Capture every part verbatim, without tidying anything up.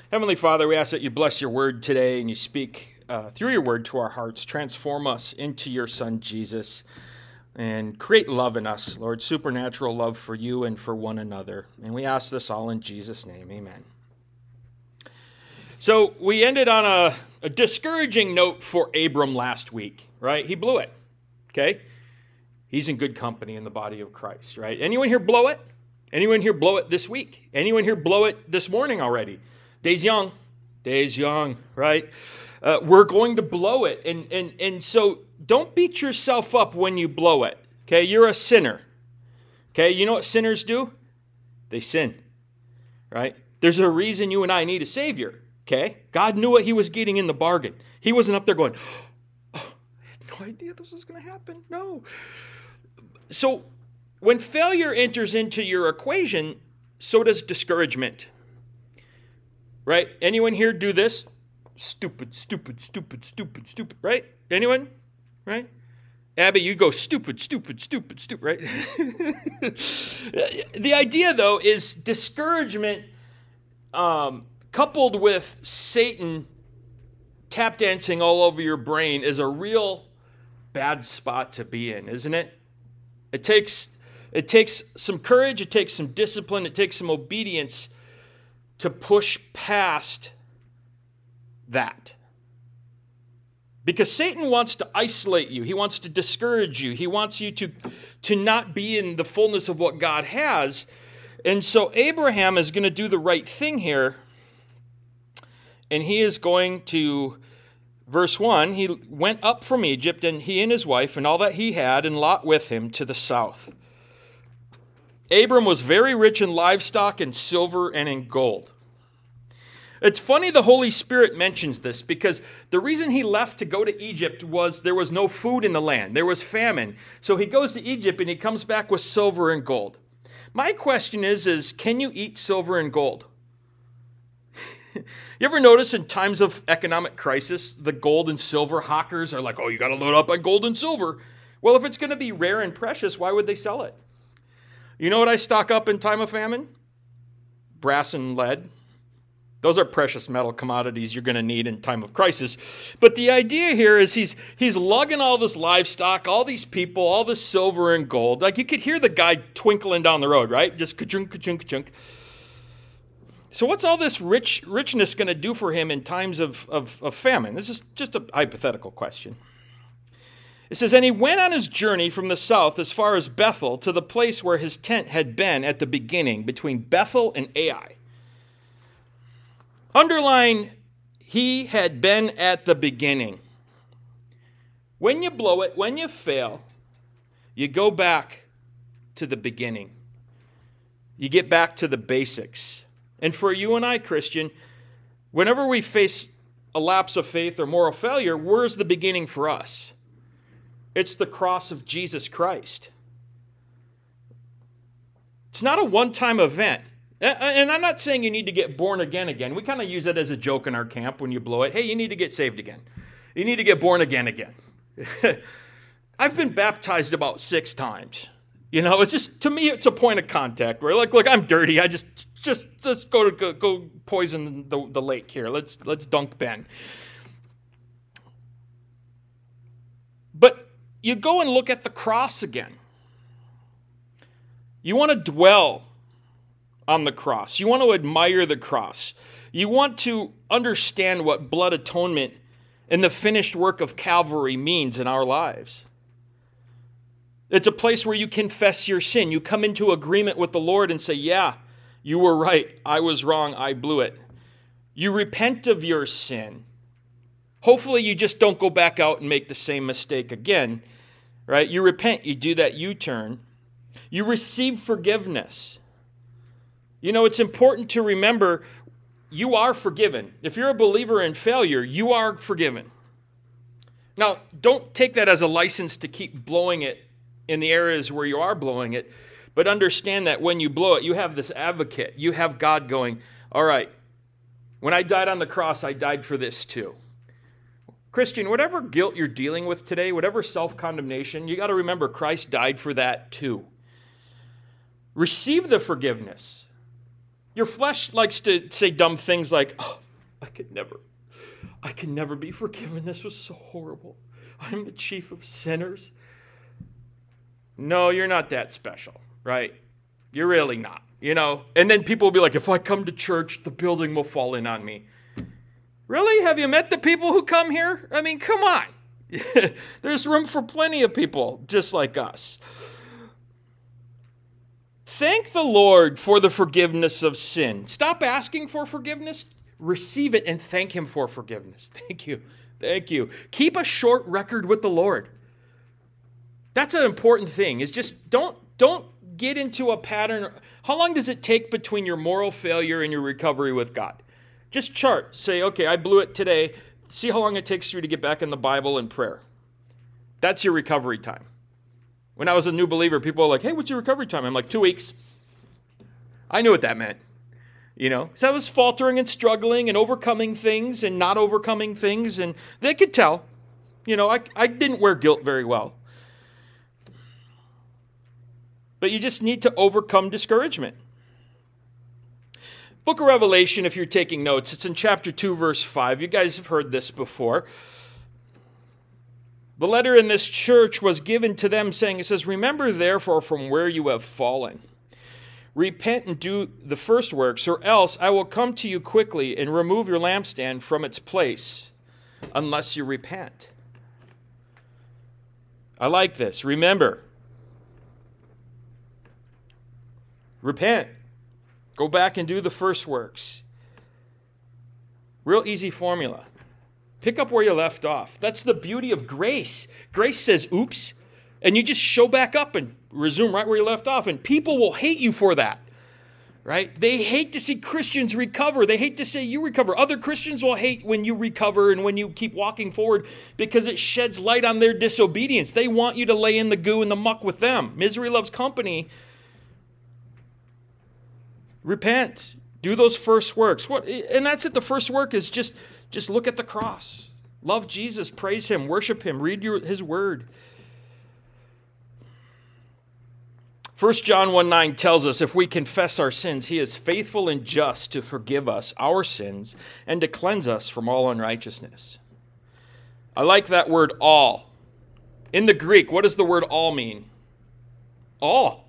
Heavenly Father, we ask that you bless your word today and you speak uh, through your word to our hearts. Transform us into your Son, Jesus, and create love in us, Lord, supernatural love for you and for one another. And we ask this all in Jesus' name. Amen. So we ended on a, a discouraging note for Abram last week, right? He blew it, okay? He's in good company in the body of Christ, right? Anyone here blow it? Anyone here blow it this week? Anyone here blow it this morning already? Day's young. Day's young, right? Uh, we're going to blow it. And, and, and so don't beat yourself up when you blow it, okay? You're a sinner, okay? You know what sinners do? They sin, right? There's a reason you and I need a Savior, okay? God knew what he was getting in the bargain. He wasn't up there going, oh, I had no idea this was going to happen. No. So when failure enters into your equation, so does discouragement. Right? Anyone here do this? Stupid, stupid, stupid, stupid, stupid, right? Anyone? Right? Abby, you go stupid, stupid, stupid, stupid, right? The idea, though, is discouragement um, coupled with Satan tap dancing all over your brain is a real bad spot to be in, isn't it? It takes It takes some courage, it takes some discipline, it takes some obedience to push past that. Because Satan wants to isolate you. He wants to discourage you. He wants you to, to not be in the fullness of what God has. And so Abraham is going to do the right thing here. And he is going to, verse one, he went up from Egypt, and he and his wife and all that he had, and Lot with him, to the south. Abram was very rich in livestock and silver and in gold. It's funny the Holy Spirit mentions this because the reason he left to go to Egypt was there was no food in the land. There was famine. So he goes to Egypt and he comes back with silver and gold. My question is, is can you eat silver and gold? You ever notice in times of economic crisis, the gold and silver hawkers are like, oh, you got to load up on gold and silver. Well, if it's going to be rare and precious, why would they sell it? You know what I stock up in time of famine? Brass and lead. Those are precious metal commodities you're going to need in time of crisis. But the idea here is he's he's lugging all this livestock, all these people, all this silver and gold. Like you could hear the guy twinkling down the road, right? Just ka-chunk, ka-chunk, ka-chunk. So what's all this rich richness going to do for him in times of, of, of famine? This is just a hypothetical question. It says, and he went on his journey from the south as far as Bethel to the place where his tent had been at the beginning, between Bethel and Ai. Underline, he had been at the beginning. When you blow it, when you fail, you go back to the beginning. You get back to the basics. And for you and I, Christian, whenever we face a lapse of faith or moral failure, where's the beginning for us? It's the cross of Jesus Christ. It's not a one-time event. And I'm not saying you need to get born again again. We kind of use it as a joke in our camp when you blow it. Hey, you need to get saved again. You need to get born again again. I've been baptized about six times. You know, it's just, to me, it's a point of contact where, like, look, I'm dirty. I just, just, just go to go, go poison the, the lake here. Let's, let's dunk Ben. But you go and look at the cross again. You want to dwell on the cross. You want to admire the cross. You want to understand what blood atonement and the finished work of Calvary means in our lives. It's a place where you confess your sin. You come into agreement with the Lord and say, yeah, you were right. I was wrong. I blew it. You repent of your sin. Hopefully you just don't go back out and make the same mistake again, right? You repent. You do that U-turn. You receive forgiveness. You know, it's important to remember you are forgiven. If you're a believer in failure, you are forgiven. Now, don't take that as a license to keep blowing it in the areas where you are blowing it, but understand that when you blow it, you have this advocate. You have God going, all right, when I died on the cross, I died for this too. Christian, whatever guilt you're dealing with today, whatever self-condemnation, you got to remember Christ died for that too. Receive the forgiveness. Your flesh likes to say dumb things like, oh, I could never, I could never be forgiven. This was so horrible. I'm the chief of sinners. No, you're not that special, right? You're really not, you know? And then people will be like, if I come to church, the building will fall in on me. Really? Have you met the people who come here? I mean, come on. There's room for plenty of people just like us. Thank the Lord for the forgiveness of sin. Stop asking for forgiveness. Receive it and thank him for forgiveness. Thank you. Thank you. Keep a short record with the Lord. That's an important thing, is just don't, don't get into a pattern. How long does it take between your moral failure and your recovery with God? Just chart. Say, okay, I blew it today. See how long it takes you to get back in the Bible and prayer. That's your recovery time. When I was a new believer, people were like, hey, what's your recovery time? I'm like, two weeks. I knew what that meant. You know, so I was faltering and struggling and overcoming things and not overcoming things. And they could tell. You know, I, I didn't wear guilt very well. But you just need to overcome discouragement. Book of Revelation, if you're taking notes, it's in chapter two, verse five. You guys have heard this before. The letter in this church was given to them saying, it says, remember therefore from where you have fallen. Repent and do the first works, or else I will come to you quickly and remove your lampstand from its place, unless you repent. I like this. Remember. Repent. Go back and do the first works. Real easy formula. Pick up where you left off. That's the beauty of grace. Grace says, oops, and you just show back up and resume right where you left off. And people will hate you for that, right? They hate to see Christians recover. They hate to say you recover. Other Christians will hate when you recover and when you keep walking forward because it sheds light on their disobedience. They want you to lay in the goo and the muck with them. Misery loves company. Repent. Do those first works. What? And that's it. The first work is just, just look at the cross. Love Jesus. Praise him. Worship him. Read your, his word. First John one nine tells us if we confess our sins, he is faithful and just to forgive us our sins and to cleanse us from all unrighteousness. I like that word all. In the Greek, what does the word all mean? All.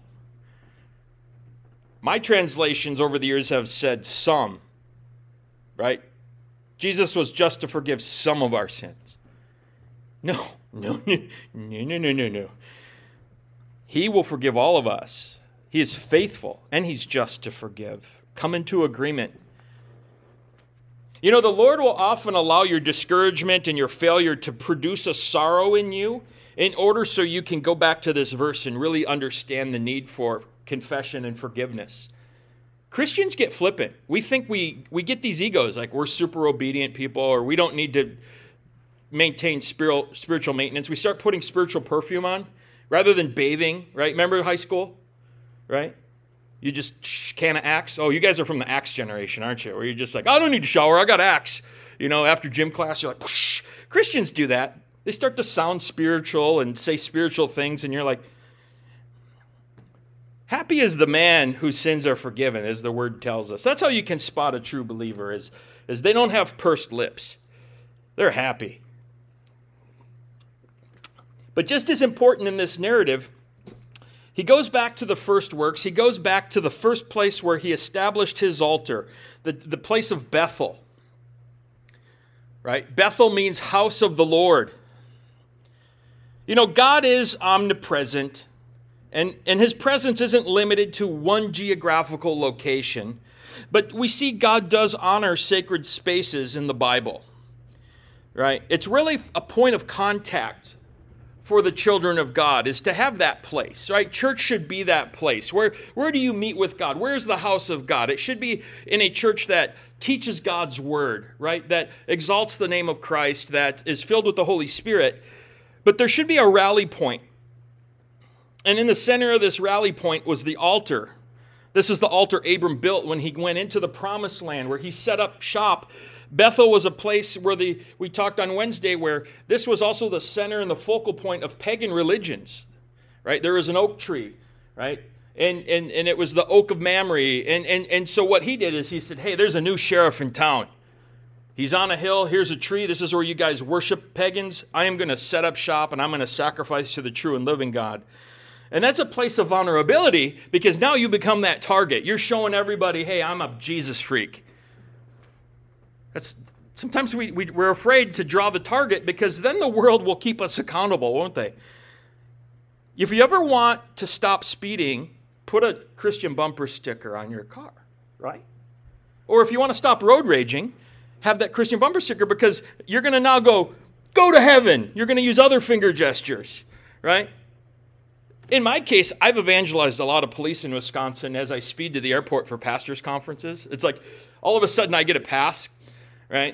My translations over the years have said some, right? Jesus was just to forgive some of our sins. No, no, no, no, no, no, no. He will forgive all of us. He is faithful and he's just to forgive. Come into agreement. You know, the Lord will often allow your discouragement and your failure to produce a sorrow in you in order so you can go back to this verse and really understand the need for confession and forgiveness. Christians get flippant. We think we, we get these egos, like we're super obedient people or we don't need to maintain spiritual, spiritual maintenance. We start putting spiritual perfume on rather than bathing, right? Remember high school, right? You just shh, can of Axe. Oh, you guys are from the Axe generation, aren't you? Where you're just like, I don't need to shower, I got Axe. You know, after gym class, you're like, whoosh. Christians do that. They start to sound spiritual and say spiritual things, and you're like, happy is the man whose sins are forgiven, as the word tells us. That's how you can spot a true believer, is, is they don't have pursed lips. They're happy. But just as important in this narrative, he goes back to the first works. He goes back to the first place where he established his altar, the, the place of Bethel. Right? Bethel means house of the Lord. You know, God is omnipresent. And, and his presence isn't limited to one geographical location. But we see God does honor sacred spaces in the Bible. Right? It's really a point of contact for the children of God, is to have that place. Right? Church should be that place. Where, where do you meet with God? Where's the house of God? It should be in a church that teaches God's word, right? That exalts the name of Christ, that is filled with the Holy Spirit. But there should be a rally point. And in the center of this rally point was the altar. This is the altar Abram built when he went into the promised land, where he set up shop. Bethel was a place where the we talked on Wednesday, where this was also the center and the focal point of pagan religions. Right? There is an oak tree, right? And, and, and it was the Oak of Mamre. And, and, and so what he did is he said, hey, there's a new sheriff in town. He's on a hill. Here's a tree. This is where you guys worship pagans. I am going to set up shop, and I'm going to sacrifice to the true and living God. And that's a place of vulnerability, because now you become that target. You're showing everybody, hey, I'm a Jesus freak. That's sometimes we, we, we're afraid to draw the target, because then the world will keep us accountable, won't they? If you ever want to stop speeding, put a Christian bumper sticker on your car, right? Or if you want to stop road raging, have that Christian bumper sticker, because you're going to now go, go to heaven. You're going to use other finger gestures, right? In my case, I've evangelized a lot of police in Wisconsin as I speed to the airport for pastors' conferences. It's like all of a sudden I get a pass, right?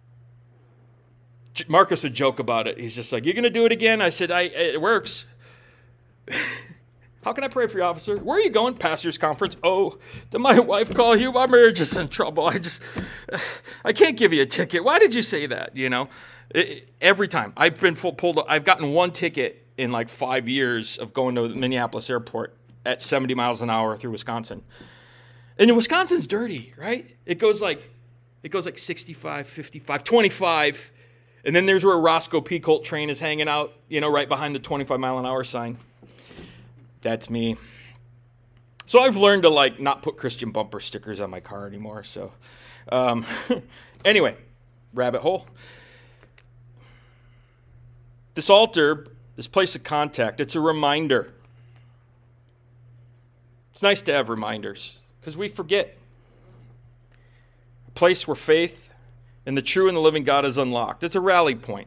Marcus would joke about it. He's just like, you're going to do it again? I said, I, it works. How can I pray for you, officer? Where are you going? Pastor's conference. Oh, did my wife call you? My marriage is in trouble. I just, I can't give you a ticket. Why did you say that? You know, it, every time I've been full, pulled, I've gotten one ticket in like five years of going to Minneapolis airport at seventy miles an hour through Wisconsin. And Wisconsin's dirty, right? It goes like, it goes like sixty-five, fifty-five, twenty-five. And then there's where Roscoe P. Colt train is hanging out, you know, right behind the twenty-five mile an hour sign. That's me. So I've learned to like not put Christian bumper stickers on my car anymore. So um, anyway, rabbit hole. This altar, this place of contact, it's a reminder. It's nice to have reminders because we forget. A place where faith in the true and the living God is unlocked. It's a rally point.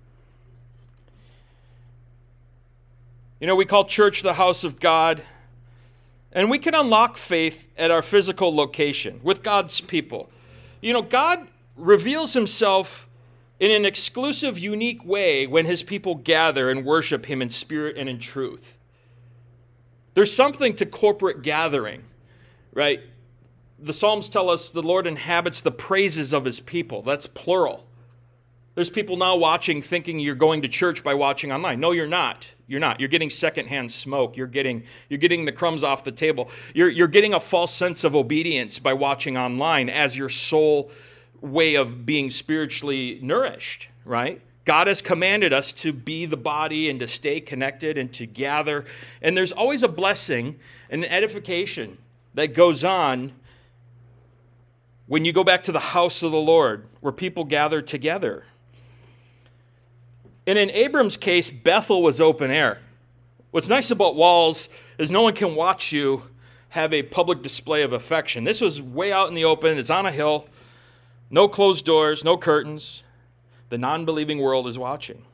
You know, we call church the house of God, and we can unlock faith at our physical location with God's people. You know, God reveals himself in an exclusive, unique way when his people gather and worship him in spirit and in truth. There's something to corporate gathering, right? The Psalms tell us the Lord inhabits the praises of his people. That's plural. There's people now watching thinking you're going to church by watching online. No, you're not. You're not. You're getting secondhand smoke. You're getting you're getting the crumbs off the table. You're, you're getting a false sense of obedience by watching online as your sole way of being spiritually nourished, right? God has commanded us to be the body and to stay connected and to gather. And there's always a blessing and an edification that goes on when you go back to the house of the Lord, where people gather together. And in Abram's case, Bethel was open air. What's nice about walls is no one can watch you have a public display of affection. This was way out in the open. It's on a hill. No closed doors, no curtains. The non-believing world is watching.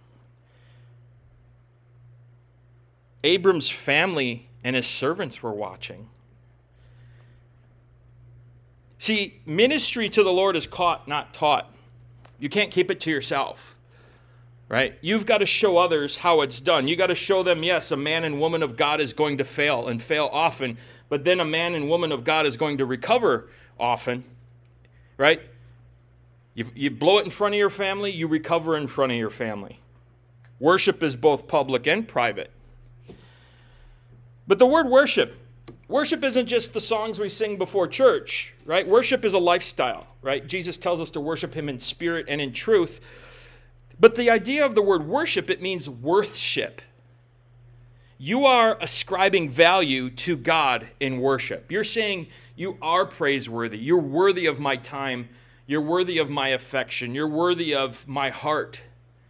Abram's family and his servants were watching. See, ministry to the Lord is caught, not taught. You can't keep it to yourself. Right? You've got to show others how it's done. You got to show them, yes, a man and woman of God is going to fail and fail often, but then a man and woman of God is going to recover often. Right? You, you blow it in front of your family, you recover in front of your family. Worship is both public and private. But the word worship, worship isn't just the songs we sing before church, right? Worship is a lifestyle, right? Jesus tells us to worship him in spirit and in truth. But the idea of the word worship, it means worthship. You are ascribing value to God in worship. You're saying you are praiseworthy. You're worthy of my time. You're worthy of my affection. You're worthy of my heart.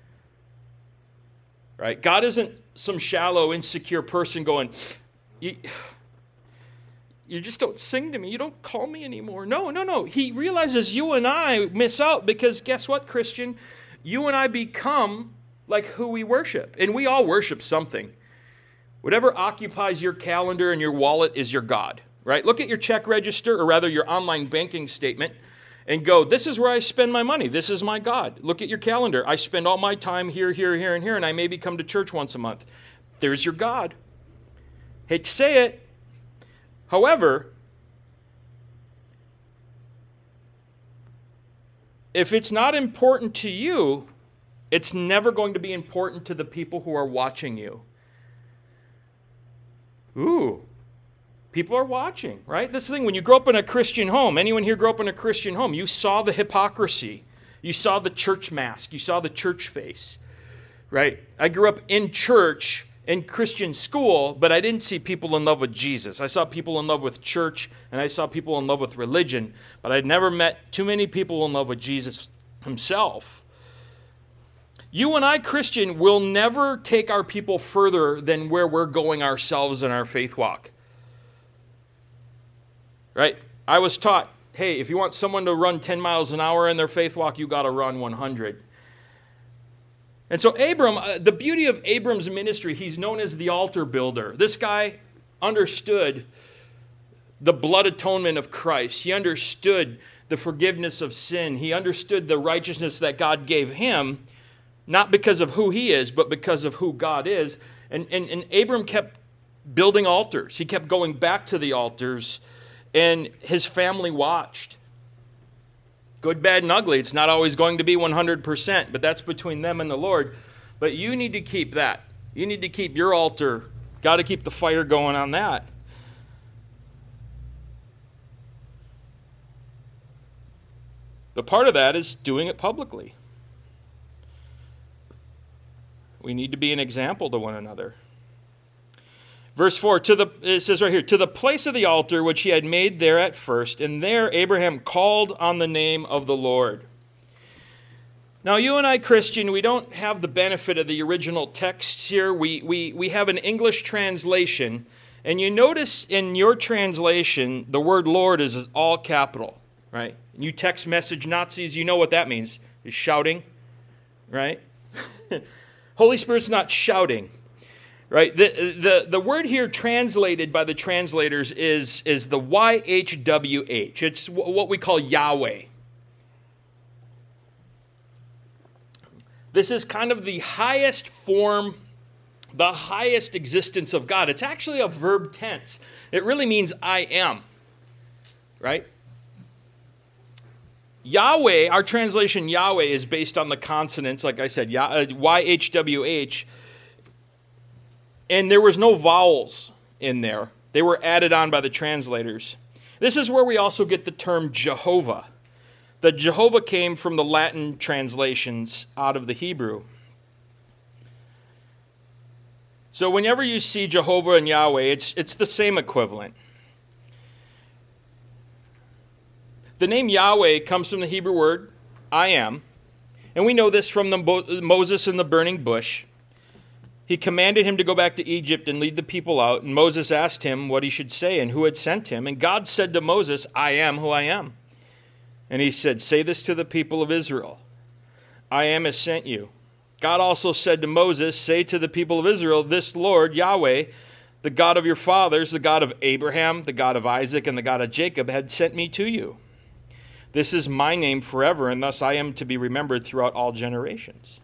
Right? God isn't some shallow, insecure person going, you, you just don't sing to me. You don't call me anymore. No, no, no. He realizes you and I miss out because guess what, Christian? You and I become like who we worship. And we all worship something. Whatever occupies your calendar and your wallet is your God, right? Look at your check register, or rather your online banking statement, and go, this is where I spend my money. This is my God. Look at your calendar. I spend all my time here, here, here, and here, and I maybe come to church once a month. There's your God. Hate to say it. However, if it's not important to you, it's never going to be important to the people who are watching you. Ooh, People are watching, right? This thing, when you grow up in a Christian home, anyone here grew up in a Christian home, you saw the hypocrisy. You saw the church mask. You saw the church face, right? I grew up in church, in Christian school, but I didn't see people in love with Jesus. I saw people in love with church, and I saw people in love with religion, but I'd never met too many people in love with Jesus himself. You and I, Christian, will never take our people further than where we're going ourselves in our faith walk. Right? I was taught, hey, if you want someone to run ten miles an hour in their faith walk, you got to run one hundred. And so Abram, uh, the beauty of Abram's ministry, he's known as the altar builder. This guy understood the blood atonement of Christ. He understood the forgiveness of sin. He understood the righteousness that God gave him, not because of who he is, but because of who God is. And, and, and Abram kept building altars. He kept going back to the altars, and his family watched. Good, bad, and ugly. It's not always going to be one hundred percent, but that's between them and the Lord. But you need to keep that. You need to keep your altar. Got to keep the fire going on that. But part of that is doing it publicly. We need to be an example to one another. Verse four, to the, it says right here, to the place of the altar which he had made there at first, and there Abraham called on the name of the Lord. Now, you and I, Christian, we don't have the benefit of the original text here. We, we, we have an English translation, and you notice in your translation, the word Lord is all capital, right? You text message Nazis, you know what that means. It's shouting, right? Holy Spirit's not shouting. Right, the, the the word here translated by the translators is, is the Y H W H. It's what we call Yahweh. This is kind of the highest form, the highest existence of God. It's actually a verb tense. It really means I am, right? Yahweh, our translation Yahweh is based on the consonants, like I said, Y H W H. And there was no vowels in there. They were added on by the translators. This is where we also get the term Jehovah. The Jehovah came from the Latin translations out of the Hebrew. So whenever you see Jehovah and Yahweh, it's, it's the same equivalent. The name Yahweh comes from the Hebrew word, I am. And we know this from the Mo- Moses in the burning bush. He commanded him to go back to Egypt and lead the people out. And Moses asked him what he should say and who had sent him. And God said to Moses, I am who I am. And he said, say this to the people of Israel. I am has sent you. God also said to Moses, say to the people of Israel, this Lord, Yahweh, the God of your fathers, the God of Abraham, the God of Isaac, and the God of Jacob, had sent me to you. This is my name forever, and thus I am to be remembered throughout all generations.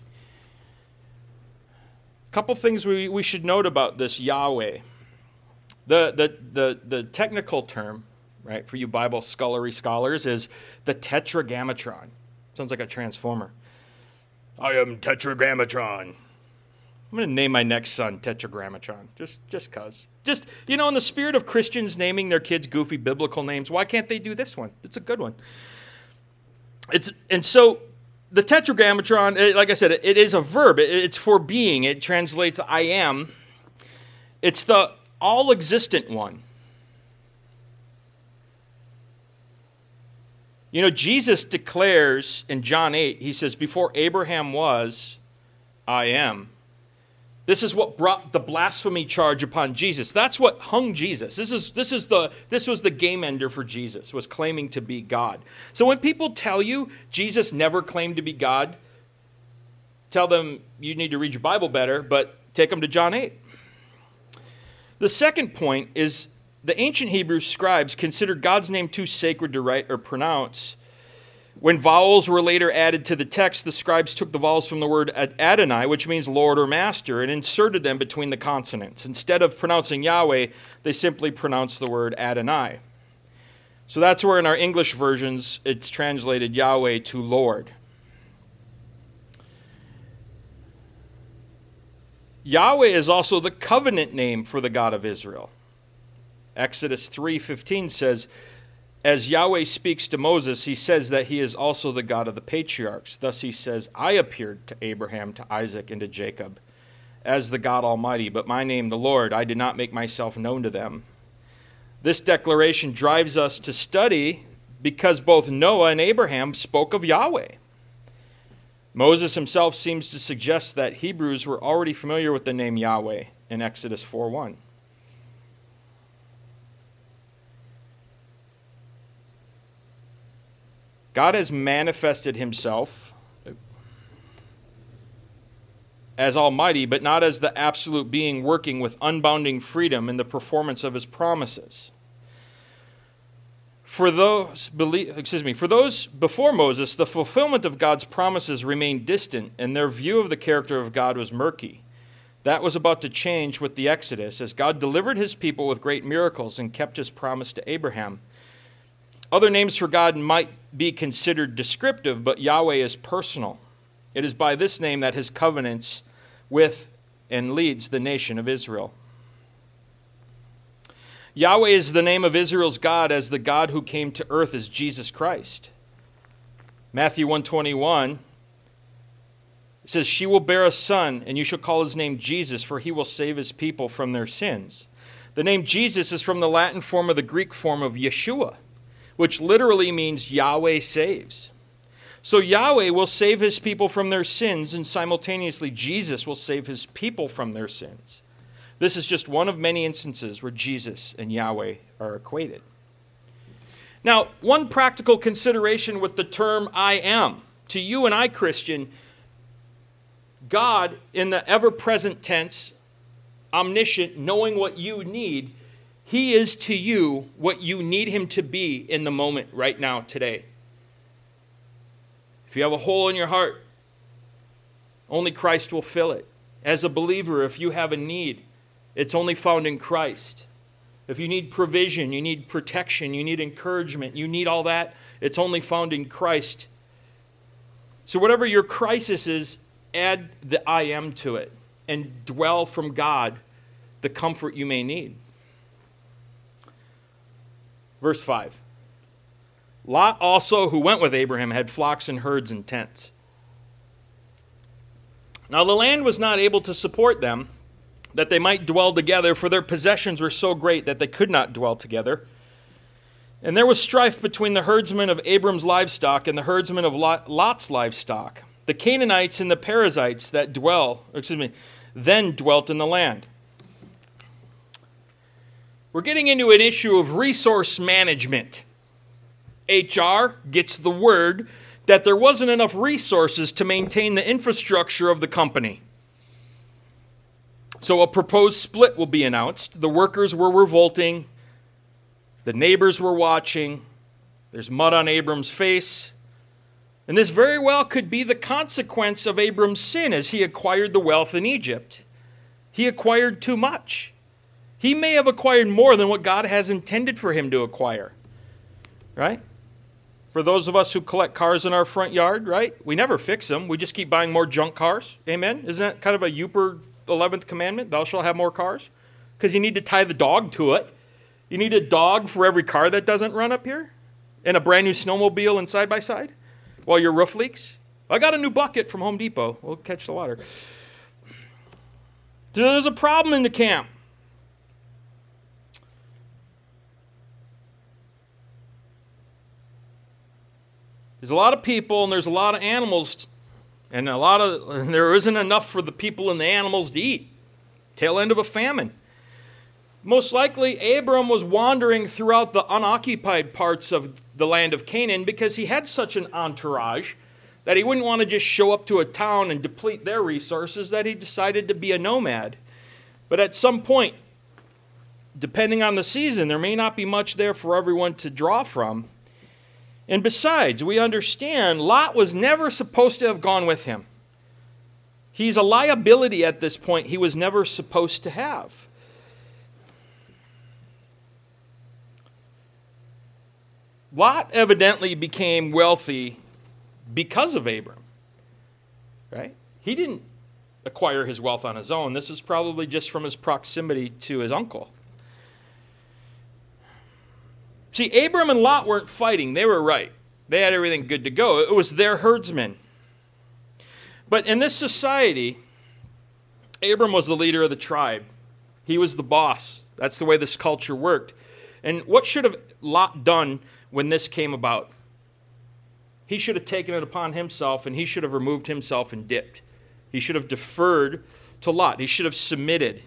Couple things we, we should note about this Yahweh. The, the, the, the technical term, right, for you Bible scholarly scholars is the tetragrammaton. Sounds like a transformer. I am tetragrammaton. I'm going to name my next son Tetragrammaton, just just cuz. Just, you know, in the spirit of Christians naming their kids goofy biblical names, why can't they do this one? It's a good one. It's and so the tetragrammaton, like I said, it is a verb. It's for being. It translates I am. It's the all-existent one. You know, Jesus declares in John eight, he says, before Abraham was, I am. This is what brought the blasphemy charge upon Jesus. That's what hung Jesus. This is this is the this was the game ender for Jesus, was claiming to be God. So when people tell you Jesus never claimed to be God, tell them you need to read your Bible better, but take them to John eight. The second point is the ancient Hebrew scribes considered God's name too sacred to write or pronounce. When vowels were later added to the text, the scribes took the vowels from the word Adonai, which means Lord or Master, and inserted them between the consonants. Instead of pronouncing Yahweh, they simply pronounced the word Adonai. So that's where in our English versions, it's translated Yahweh to Lord. Yahweh is also the covenant name for the God of Israel. Exodus three fifteen says, as Yahweh speaks to Moses, he says that he is also the God of the patriarchs. Thus he says, I appeared to Abraham, to Isaac, and to Jacob as the God Almighty, but my name, the Lord, I did not make myself known to them. This declaration drives us to study because both Noah and Abraham spoke of Yahweh. Moses himself seems to suggest that Hebrews were already familiar with the name Yahweh in Exodus four one. God has manifested himself as Almighty, but not as the absolute being working with unbounding freedom in the performance of his promises. For those, excuse me, for those before Moses, the fulfillment of God's promises remained distant, and their view of the character of God was murky. That was about to change with the Exodus, as God delivered his people with great miracles and kept his promise to Abraham. Other names for God might be considered descriptive, but Yahweh is personal. It is by this name that his covenants with and leads the nation of Israel. Yahweh is the name of Israel's God as the God who came to earth as Jesus Christ. Matthew one twenty-one says, she will bear a son, and you shall call his name Jesus, for he will save his people from their sins. The name Jesus is from the Latin form of the Greek form of Yeshua, which literally means Yahweh saves. So Yahweh will save his people from their sins, and simultaneously Jesus will save his people from their sins. This is just one of many instances where Jesus and Yahweh are equated. Now, one practical consideration with the term I am. To you and I, Christian, God, in the ever-present tense, omniscient, knowing what you need, he is to you what you need him to be in the moment right now, today. If you have a hole in your heart, only Christ will fill it. As a believer, if you have a need, it's only found in Christ. If you need provision, you need protection, you need encouragement, you need all that, it's only found in Christ. So whatever your crisis is, add the I am to it and dwell from God the comfort you may need. Verse five. Lot also, who went with Abraham, had flocks and herds and tents. Now the land was not able to support them, that they might dwell together, for their possessions were so great that they could not dwell together. And there was strife between the herdsmen of Abram's livestock and the herdsmen of Lot's livestock. The Canaanites and the Perizzites that dwell, excuse me, then dwelt in the land. We're getting into an issue of resource management. H R gets the word that there wasn't enough resources to maintain the infrastructure of the company. So a proposed split will be announced. The workers were revolting. The neighbors were watching. There's mud on Abram's face. And this very well could be the consequence of Abram's sin as he acquired the wealth in Egypt. He acquired too much. He may have acquired more than what God has intended for him to acquire. Right? For those of us who collect cars in our front yard, right? We never fix them. We just keep buying more junk cars. Amen? Isn't that kind of a Uper eleventh commandment? Thou shalt have more cars? Because you need to tie the dog to it. You need a dog for every car that doesn't run up here? And a brand new snowmobile and side-by-side? While your roof leaks? I got a new bucket from Home Depot. We'll catch the water. There's a problem in the camp. There's a lot of people and there's a lot of animals, and a lot of and there isn't enough for the people and the animals to eat. Tail end of a famine. Most likely, Abram was wandering throughout the unoccupied parts of the land of Canaan because he had such an entourage that he wouldn't want to just show up to a town and deplete their resources, that he decided to be a nomad. But at some point, depending on the season, there may not be much there for everyone to draw from. And besides, we understand Lot was never supposed to have gone with him. He's a liability at this point he was never supposed to have. Lot evidently became wealthy because of Abram, right? He didn't acquire his wealth on his own. This is probably just from his proximity to his uncle. See, Abram and Lot weren't fighting. They were right. They had everything good to go. It was their herdsmen. But in this society, Abram was the leader of the tribe. He was the boss. That's the way this culture worked. And what should have Lot done when this came about? He should have taken it upon himself, and he should have removed himself and dipped. He should have deferred to Lot. He should have submitted.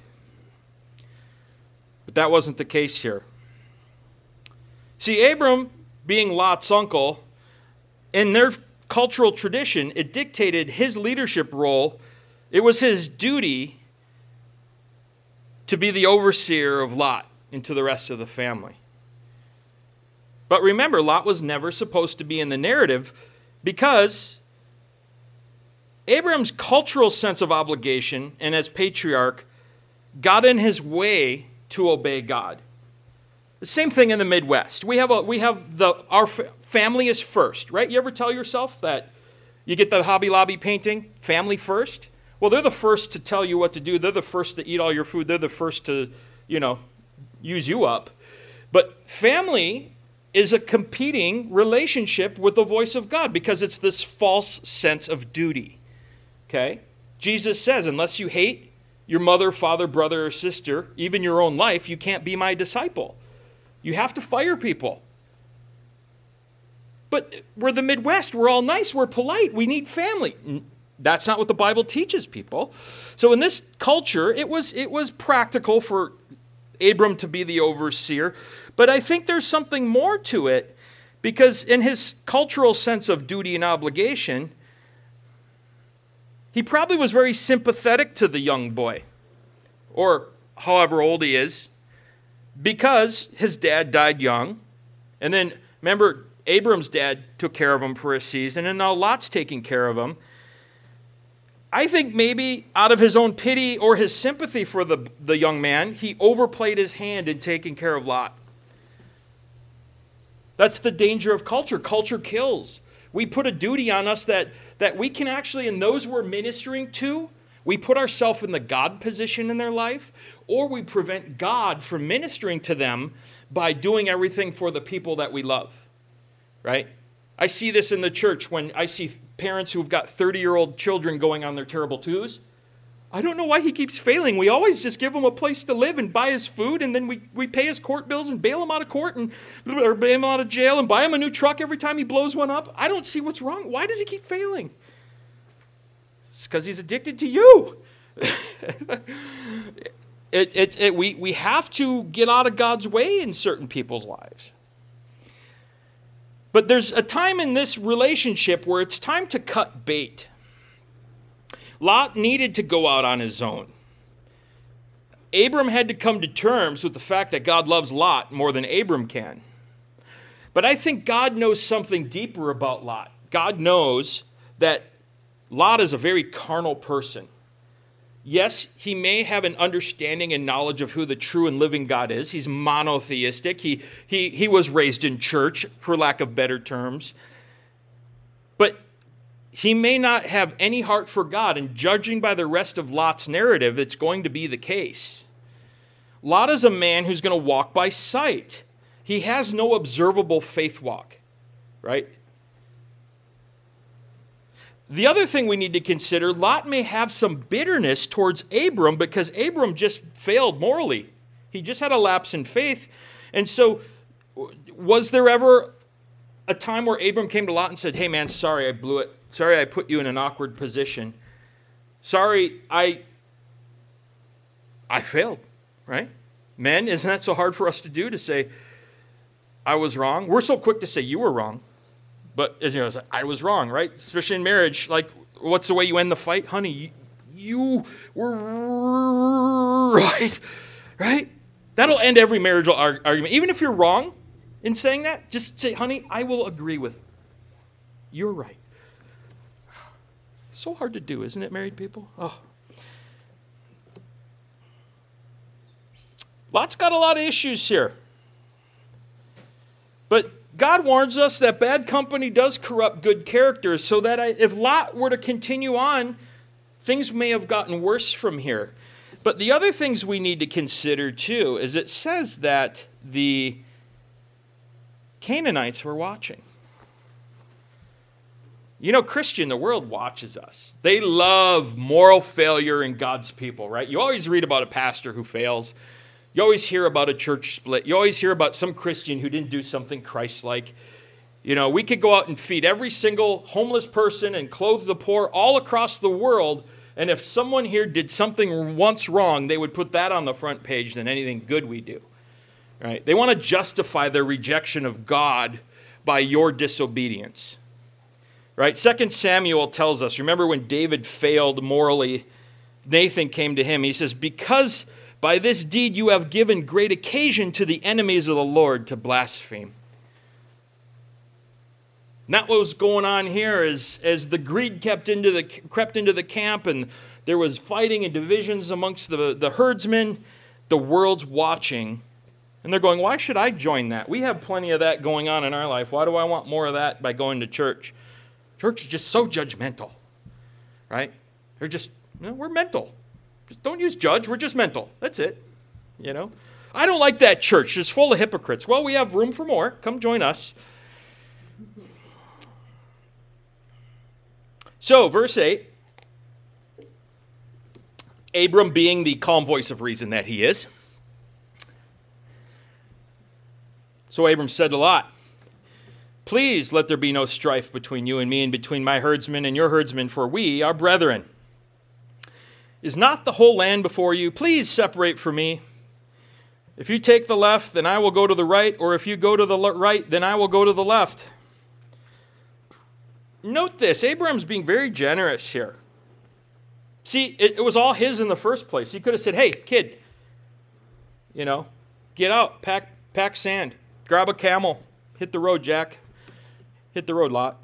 But that wasn't the case here. See, Abram, being Lot's uncle, in their cultural tradition, it dictated his leadership role. It was his duty to be the overseer of Lot and to the rest of the family. But remember, Lot was never supposed to be in the narrative because Abram's cultural sense of obligation and as patriarch got in his way to obey God. The same thing in the Midwest. We have a we have the our family is first, right? You ever tell yourself that you get the Hobby Lobby painting, family first? Well, they're the first to tell you what to do. They're the first to eat all your food. They're the first to, you know, use you up. But family is a competing relationship with the voice of God because it's this false sense of duty. Okay? Jesus says, unless you hate your mother, father, brother, or sister, even your own life, you can't be my disciple. You have to fire people. But we're the Midwest. We're all nice. We're polite. We need family. That's not what the Bible teaches people. So in this culture, it was it was practical for Abram to be the overseer. But I think there's something more to it because in his cultural sense of duty and obligation, he probably was very sympathetic to the young boy, or however old he is, because his dad died young. And then, remember, Abram's dad took care of him for a season, and now Lot's taking care of him. I think maybe out of his own pity or his sympathy for the, the young man, he overplayed his hand in taking care of Lot. That's the danger of culture. Culture kills. We put a duty on us that, that we can actually, in those we're ministering to, we put ourselves in the God position in their life, or we prevent God from ministering to them by doing everything for the people that we love, right? I see this in the church when I see parents who've got thirty-year-old children going on their terrible twos. I don't know why he keeps failing. We always just give him a place to live and buy his food, and then we, we pay his court bills and bail him out of court and or bail him out of jail and buy him a new truck every time he blows one up. I don't see what's wrong. Why does he keep failing? It's because he's addicted to you. it, it, it, we, we have to get out of God's way in certain people's lives. But there's a time in this relationship where it's time to cut bait. Lot needed to go out on his own. Abram had to come to terms with the fact that God loves Lot more than Abram can. But I think God knows something deeper about Lot. God knows that Lot is a very carnal person. Yes, he may have an understanding and knowledge of who the true and living God is. He's monotheistic. He, he, he was raised in church, for lack of better terms. But he may not have any heart for God, and judging by the rest of Lot's narrative, it's going to be the case. Lot is a man who's going to walk by sight. He has no observable faith walk, right? The other thing we need to consider, Lot may have some bitterness towards Abram because Abram just failed morally. He just had a lapse in faith. And so was there ever a time where Abram came to Lot and said, hey man, sorry I blew it. Sorry I put you in an awkward position. Sorry, I I failed, right? Men, isn't that so hard for us to do, to say, I was wrong? We're so quick to say you were wrong. But, as you know, it's like, I was wrong, right? Especially in marriage. Like, what's the way you end the fight? Honey, you, you were right, right? That'll end every marital arg- argument. Even if you're wrong in saying that, just say, honey, I will agree with you. You're right. So hard to do, isn't it, married people? Oh. Lot's got a lot of issues here. But God warns us that bad company does corrupt good character, so that I, if Lot were to continue on, things may have gotten worse from here. But the other things we need to consider, too, is it says that the Canaanites were watching. You know, Christian, the world watches us. They love moral failure in God's people, right? You always read about a pastor who fails. You always hear about a church split. You always hear about some Christian who didn't do something Christ-like. You know, we could go out and feed every single homeless person and clothe the poor all across the world, and if someone here did something once wrong, they would put that on the front page than anything good we do, right? They want to justify their rejection of God by your disobedience. Right? Second Samuel tells us, remember when David failed morally, Nathan came to him. He says, because by this deed you have given great occasion to the enemies of the Lord to blaspheme. And that what was going on here as, as the greed kept into the, crept into the camp and there was fighting and divisions amongst the, the herdsmen. The world's watching. And they're going, why should I join that? We have plenty of that going on in our life. Why do I want more of that by going to church? Church is just so judgmental, right? They're just, you know, we're mental. Just don't use judge. We're just mental. That's it, you know. I don't like that church. It's full of hypocrites. Well, we have room for more. Come join us. So, verse eight. Abram being the calm voice of reason that he is. So Abram said to Lot, please let there be no strife between you and me and between my herdsmen and your herdsmen, for we are brethren. Is not the whole land before you? Please separate from me. If you take the left, then I will go to the right, or if you go to the right, then I will go to the left. Note this, Abraham's being very generous here. See, it, it was all his in the first place. He could have said, hey, kid, you know, get out, pack, pack sand, grab a camel, hit the road, Jack. Hit the road, Lot.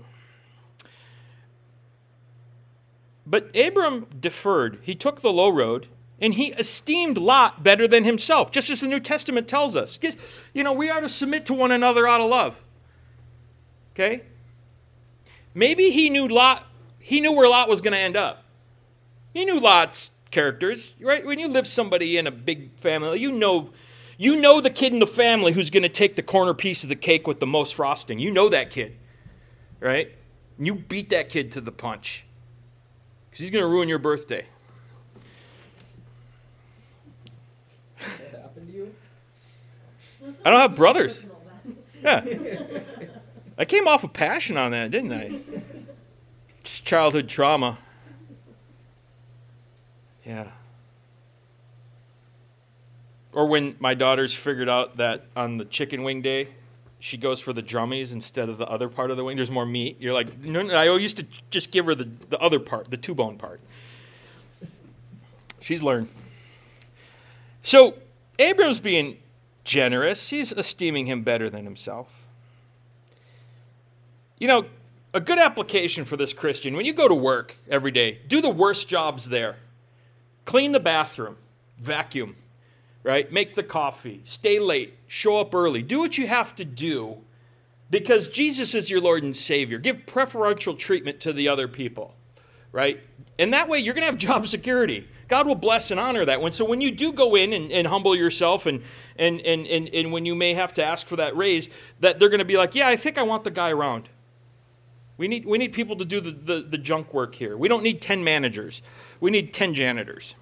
But Abram deferred. He took the low road, and he esteemed Lot better than himself, just as the New Testament tells us. You know, we are to submit to one another out of love. Okay? Maybe he knew Lot, he knew where Lot was going to end up. He knew Lot's characters, right? When you live somebody in a big family, you know, you know the kid in the family who's going to take the corner piece of the cake with the most frosting. You know that kid. Right? You beat that kid to the punch. Because he's going to ruin your birthday. That happened to you? I don't have brothers. Yeah. I came off of passion on that, didn't I? Just childhood trauma. Yeah. Or when my daughters figured out that on the chicken wing day, she goes for the drummies instead of the other part of the wing. There's more meat. You're like, no, no, I used to just give her the, the other part, the two-bone part. She's learned. So Abram's being generous. He's esteeming him better than himself. You know, a good application for this Christian, when you go to work every day, do the worst jobs there. Clean the bathroom, vacuum. Right? Make the coffee, stay late, show up early. Do what you have to do because Jesus is your Lord and Savior. Give preferential treatment to the other people, right? And that way you're going to have job security. God will bless and honor that one. So when you do go in and, and humble yourself and, and, and, and, and when you may have to ask for that raise, that they're going to be like, yeah, I think I want the guy around. We need, we need people to do the, the, the junk work here. We don't need ten managers. We need ten janitors.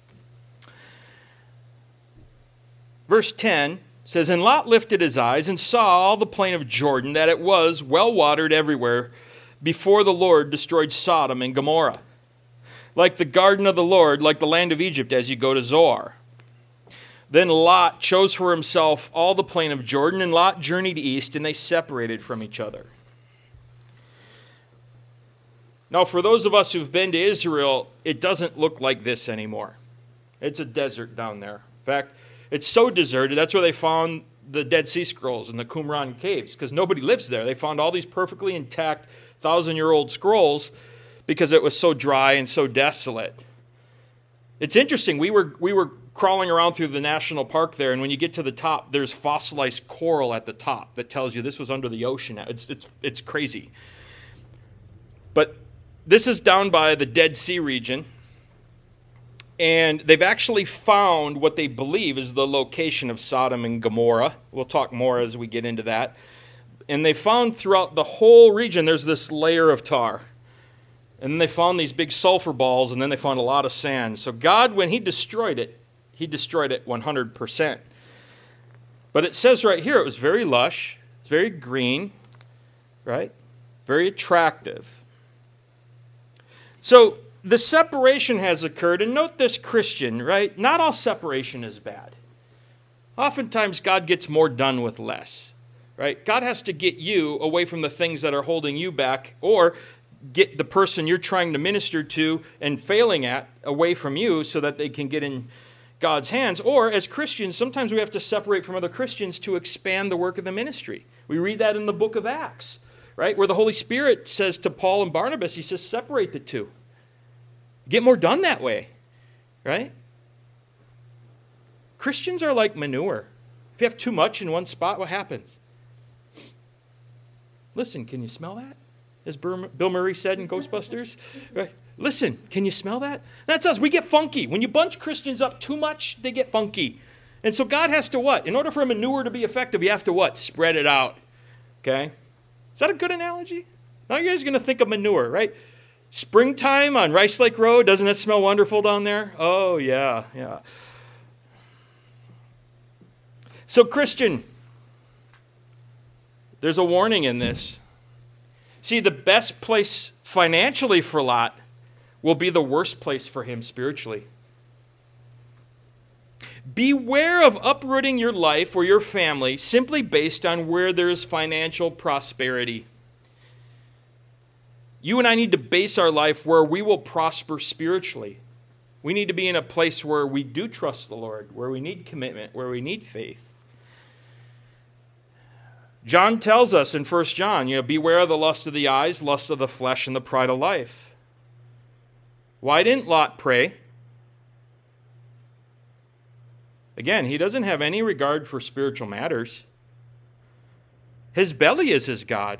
Verse ten says, and Lot lifted his eyes and saw all the plain of Jordan, that it was well watered everywhere, before the Lord destroyed Sodom and Gomorrah. Like the garden of the Lord, like the land of Egypt, as you go to Zoar. Then Lot chose for himself all the plain of Jordan, and Lot journeyed east, and they separated from each other. Now, for those of us who've been to Israel, it doesn't look like this anymore. It's a desert down there. In fact, it's so deserted, that's where they found the Dead Sea Scrolls and the Qumran caves, because nobody lives there. They found all these perfectly intact thousand-year-old scrolls because it was so dry and so desolate. It's interesting. We were we were crawling around through the national park there, and when you get to the top, there's fossilized coral at the top that tells you this was under the ocean. It's it's it's crazy. But this is down by the Dead Sea region. And they've actually found what they believe is the location of Sodom and Gomorrah. We'll talk more as we get into that. And they found throughout the whole region, there's this layer of tar. And then they found these big sulfur balls, and then they found a lot of sand. So God, when he destroyed it, he destroyed it one hundred percent. But it says right here, it was very lush, it's very green, right? Very attractive. So the separation has occurred, and note this, Christian, right? Not all separation is bad. Oftentimes, God gets more done with less, right? God has to get you away from the things that are holding you back, or get the person you're trying to minister to and failing at away from you so that they can get in God's hands. Or as Christians, sometimes we have to separate from other Christians to expand the work of the ministry. We read that in the book of Acts, right? Where the Holy Spirit says to Paul and Barnabas, he says, separate the two. Get more done that way, right? Christians are like manure. If you have too much in one spot, what happens? Listen, can you smell that? As Bill Murray said in Ghostbusters, right? Listen, can you smell that? That's us. We get funky. When you bunch Christians up too much, they get funky. And so God has to what? In order for a manure to be effective, you have to what? Spread it out. Okay? Is that a good analogy? Now you guys are going to think of manure, right? Springtime on Rice Lake Road, doesn't it smell wonderful down there? Oh, yeah, yeah. So, Christian, there's a warning in this. See, the best place financially for Lot will be the worst place for him spiritually. Beware of uprooting your life or your family simply based on where there is financial prosperity. You and I need to base our life where we will prosper spiritually. We need to be in a place where we do trust the Lord, where we need commitment, where we need faith. John tells us in First John, you know, beware of the lust of the eyes, lust of the flesh, and the pride of life. Why didn't Lot pray? Again, he doesn't have any regard for spiritual matters. His belly is his God.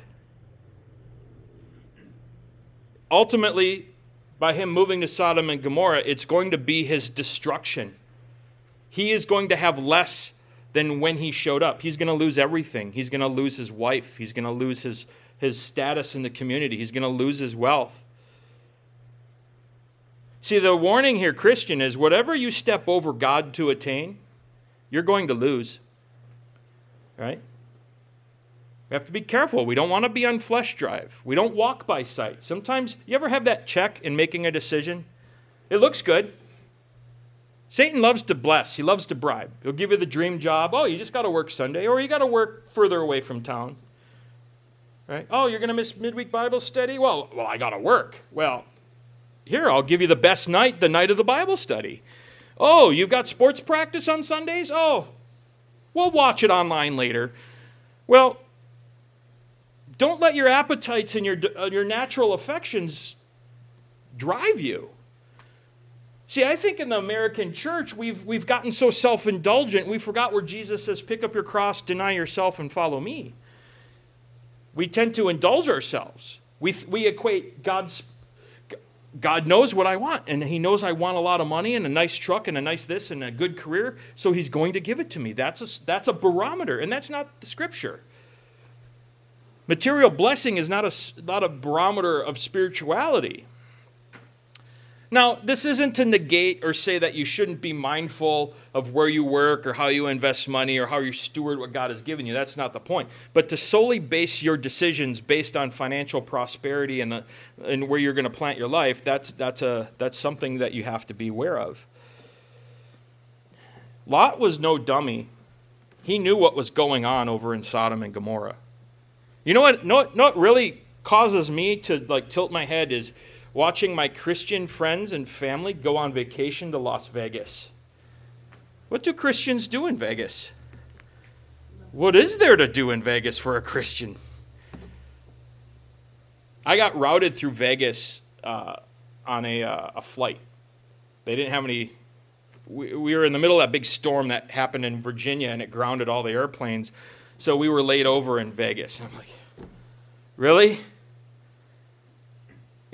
Ultimately, by him moving to Sodom and Gomorrah, it's going to be his destruction. He is going to have less than when he showed up. He's going to lose everything. He's going to lose his wife. He's going to lose his, his status in the community. He's going to lose his wealth. See, the warning here, Christian, is whatever you step over God to attain, you're going to lose. Right? We have to be careful. We don't want to be on flesh drive. We don't walk by sight. Sometimes, you ever have that check in making a decision? It looks good. Satan loves to bless. He loves to bribe. He'll give you the dream job. Oh, you just got to work Sunday, or you got to work further away from town. Right? Oh, you're going to miss midweek Bible study? Well, well, I got to work. Well, here, I'll give you the best night, the night of the Bible study. Oh, you've got sports practice on Sundays? Oh, we'll watch it online later. Well, don't let your appetites and your, uh, your natural affections drive you. See, I think in the American church, we've, we've gotten so self-indulgent, we forgot where Jesus says, pick up your cross, deny yourself, and follow me. We tend to indulge ourselves. We, we equate God's, God knows what I want, and he knows I want a lot of money and a nice truck and a nice this and a good career, so he's going to give it to me. That's a, that's a barometer, and that's not the Scripture. Material blessing is not a, not a barometer of spirituality. Now, this isn't to negate or say that you shouldn't be mindful of where you work or how you invest money or how you steward what God has given you. That's not the point. But to solely base your decisions based on financial prosperity and, the, and where you're going to plant your life, that's, that's, a, that's something that you have to be aware of. Lot was no dummy. He knew what was going on over in Sodom and Gomorrah. You know what, know what, know what really causes me to like tilt my head is watching my Christian friends and family go on vacation to Las Vegas. What do Christians do in Vegas? What is there to do in Vegas for a Christian? I got routed through Vegas uh, on a, uh, a flight. They didn't have any... We, we were in the middle of that big storm that happened in Virginia, and it grounded all the airplanes. So we were laid over in Vegas. I'm like, really?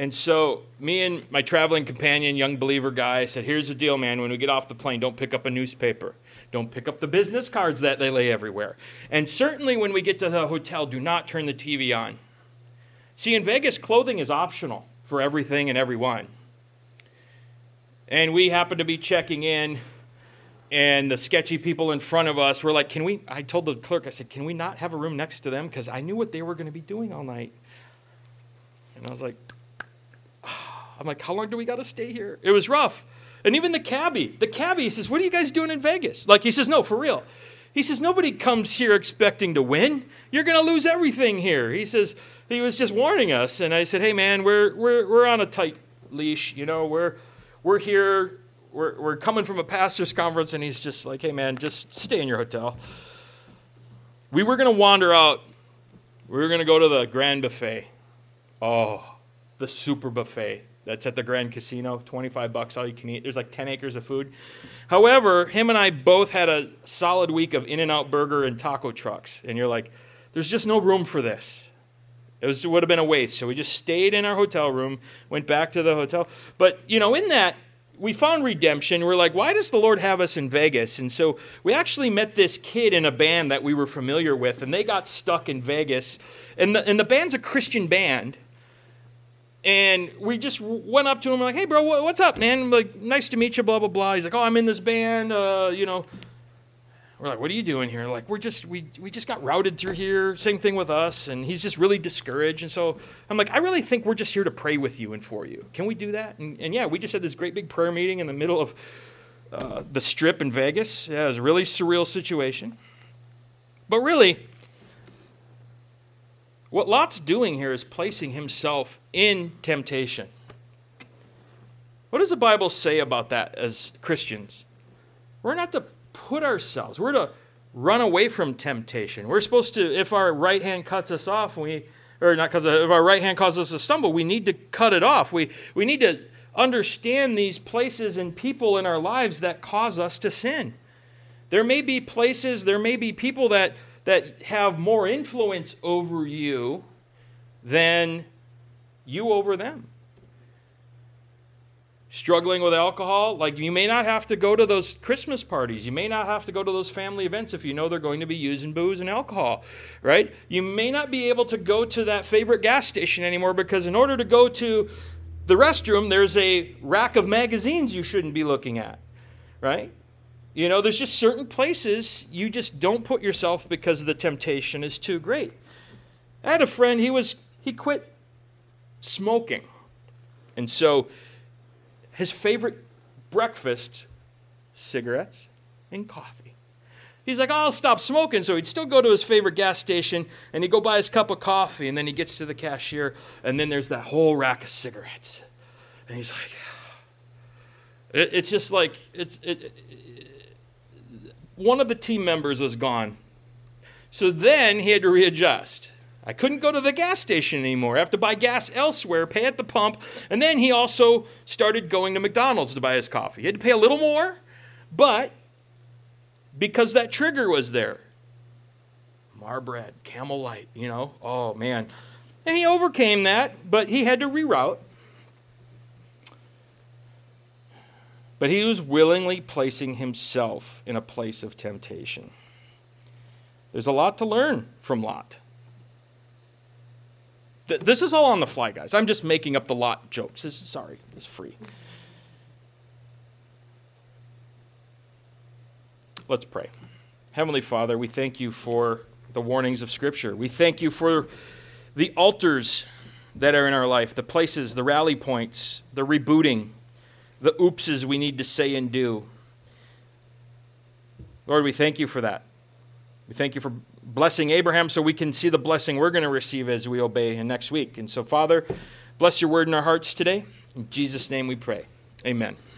And so me and my traveling companion, young believer guy, said, here's the deal, man. When we get off the plane, don't pick up a newspaper. Don't pick up the business cards that they lay everywhere. And certainly when we get to the hotel, do not turn the T V on. See, in Vegas, clothing is optional for everything and everyone. And we happened to be checking in, and the sketchy people in front of us were like, can we, I told the clerk, I said, can we not have a room next to them? Because I knew what they were going to be doing all night. And I was like, I'm like, how long do we got to stay here? It was rough. And even the cabbie, the cabbie, he says, what are you guys doing in Vegas? Like, he says, no, for real. He says, nobody comes here expecting to win. You're going to lose everything here. He says, he was just warning us. And I said, hey, man, we're we're we're on a tight leash. You know, we're we're here. We're we're coming from a pastor's conference. And he's just like, hey, man, just stay in your hotel. We were going to wander out. We were going to go to the Grand Buffet. Oh, the super buffet. That's at the Grand Casino, twenty-five bucks all you can eat. There's like ten acres of food. However, him and I both had a solid week of In-N-Out Burger and taco trucks. And you're like, there's just no room for this. It, was, it would have been a waste. So we just stayed in our hotel room, went back to the hotel. But, you know, in that, we found redemption. We're like, why does the Lord have us in Vegas? And so we actually met this kid in a band that we were familiar with, and they got stuck in Vegas. And the, and the band's a Christian band. And we just went up to him like, hey, bro, what's up, man? I'm like, nice to meet you, blah, blah, blah. He's like, oh, I'm in this band, uh, you know. We're like, what are you doing here? Like, we're just, we we just got routed through here. Same thing with us. And he's just really discouraged. And so I'm like, I really think we're just here to pray with you and for you. Can we do that? And, and yeah, we just had this great big prayer meeting in the middle of uh, the Strip in Vegas. Yeah, it was a really surreal situation. But really, what Lot's doing here is placing himself in temptation. What does the Bible say about that as Christians? We're not to put ourselves, we're to run away from temptation. We're supposed to, if our right hand cuts us off, we, or not because if our right hand causes us to stumble, we need to cut it off. We, we need to understand these places and people in our lives that cause us to sin. There may be places, there may be people that that have more influence over you than you over them. Struggling with alcohol, like you may not have to go to those Christmas parties. You may not have to go to those family events if you know they're going to be using booze and alcohol, right? You may not be able to go to that favorite gas station anymore because in order to go to the restroom, there's a rack of magazines you shouldn't be looking at, right? You know, there's just certain places you just don't put yourself because the temptation is too great. I had a friend, he was he quit smoking. And so his favorite breakfast, cigarettes and coffee. He's like, oh, I'll stop smoking. So he'd still go to his favorite gas station and he'd go buy his cup of coffee and then he gets to the cashier and then there's that whole rack of cigarettes. And he's like, it, it's just like, it's it, it one of the team members was gone. So then he had to readjust. I couldn't go to the gas station anymore. I have to buy gas elsewhere, pay at the pump. And then he also started going to McDonald's to buy his coffee. He had to pay a little more, but because that trigger was there. Marbread, Camel Light, you know. Oh, man. And he overcame that, but he had to reroute. But he was willingly placing himself in a place of temptation. There's a lot to learn from Lot. Th- this is all on the fly, guys. I'm just making up the Lot jokes. This is, sorry, it's free. Let's pray. Heavenly Father, we thank you for the warnings of Scripture. We thank you for the altars that are in our life, the places, the rally points, the rebooting, the oopses we need to say and do. Lord, we thank you for that. We thank you for blessing Abraham so we can see the blessing we're going to receive as we obey in next week. And so, Father, bless your word in our hearts today. In Jesus' name we pray. Amen.